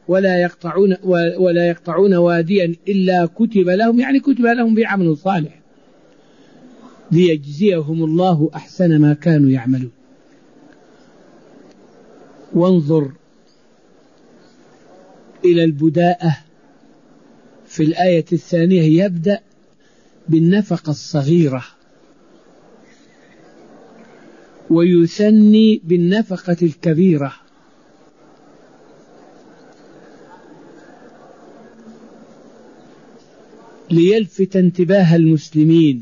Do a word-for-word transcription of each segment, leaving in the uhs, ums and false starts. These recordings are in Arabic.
ولا يقطعون ولا يقطعون واديا إلا كتب لهم، يعني كتب لهم بعمل صالح ليجزيهم الله أحسن ما كانوا يعملون. وانظر إلى البداءة في الآية الثانية، يبدأ بالنفقة الصغيرة ويثني بالنفقة الكبيرة، ليلفت انتباه المسلمين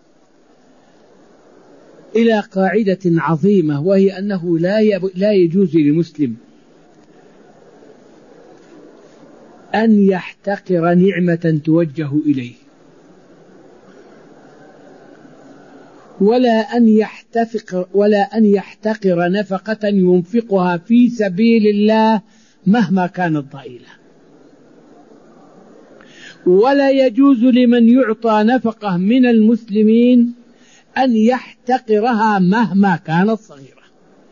إلى قاعدة عظيمة، وهي أنه لا يجوز للمسلم أن يحتقر نعمة توجه إليه، ولا أن يحتفق ولا أن يحتقر نفقة ينفقها في سبيل الله مهما كانت ضئيلة، ولا يجوز لمن يعطى نفقة من المسلمين أن يحتقرها مهما كانت صغيرة.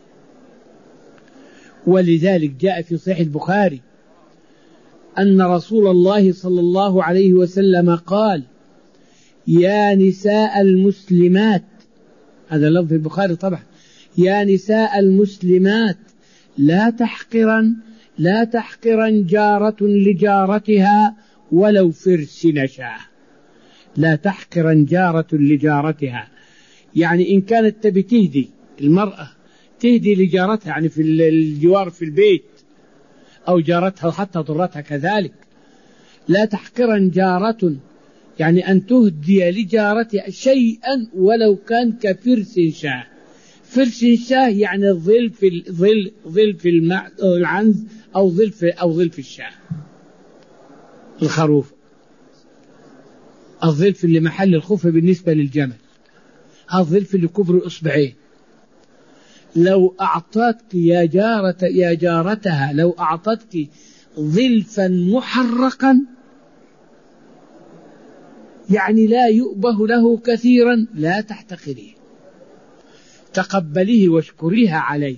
ولذلك جاء في صحيح البخاري أن رسول الله صلى الله عليه وسلم قال: يا نساء المسلمات، هذا لفظ البخاري طبعا، يا نساء المسلمات لا تحقرن لا تحقرن جارة لجارتها ولو فرس نشاه. لا تحقرن جارة لجارتها، يعني إن كانت تبي تهدي المرأة تهدي لجارتها، يعني في الجوار في البيت، أو جارتها حتى ضرتها كذلك. لا تحقرن جارة، يعني أن تهدي لجارتها شيئا ولو كان كفرس شاه. فرس شاه يعني ظل في ظل ظل في العنز، أو ظل في أو ظل في الشاه الخروف، الظلف اللي محل الخوف بالنسبة للجمل، الظلف اللي كبر إصبعين. لو أعطتك يا جارة يا جارتها لو أعطتك ظلفا محرقا، يعني لا يؤبه له كثيرا، لا تحتقريه، تقبليه واشكريها عليه،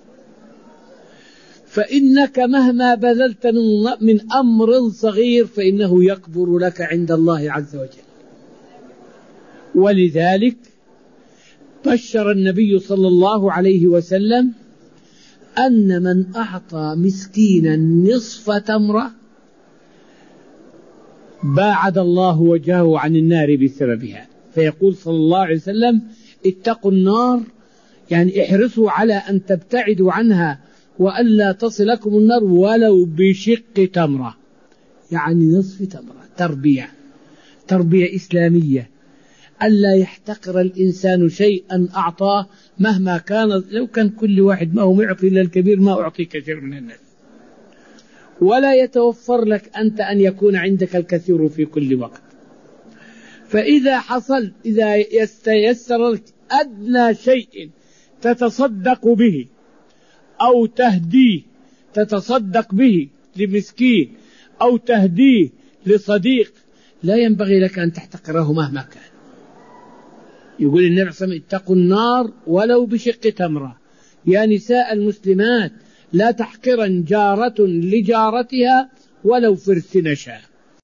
فإنك مهما بذلت من أمر صغير فإنه يكبر لك عند الله عز وجل. ولذلك بشر النبي صلى الله عليه وسلم أن من أعطى مسكينا نصف تمرة باعد الله وجهه عن النار بسببها. فيقول صلى الله عليه وسلم: اتقوا النار، يعني احرصوا على أن تبتعدوا عنها وألا تصلكم النار ولو بشق تمرة، يعني نصف تمرة. تربية تربية إسلامية، ألا يحتقر الإنسان شيئا أعطاه مهما كان، لو كان كل واحد ما هو معطي إلا الكبير ما أعطي كثير من الناس. ولا يتوفر لك أنت أن يكون عندك الكثير في كل وقت. فإذا حصل إذا يستيسر لك أدنى شيء تتصدق به أو تهديه تتصدق به لمسكين أو تهديه لصديق، لا ينبغي لك أن تحتقره مهما كان. يقول النبي صلى الله عليه وسلم: اتقوا النار ولو بشق تمرة. يا نساء المسلمات لا تحقرن جارة لجارتها ولو فرس نشاه.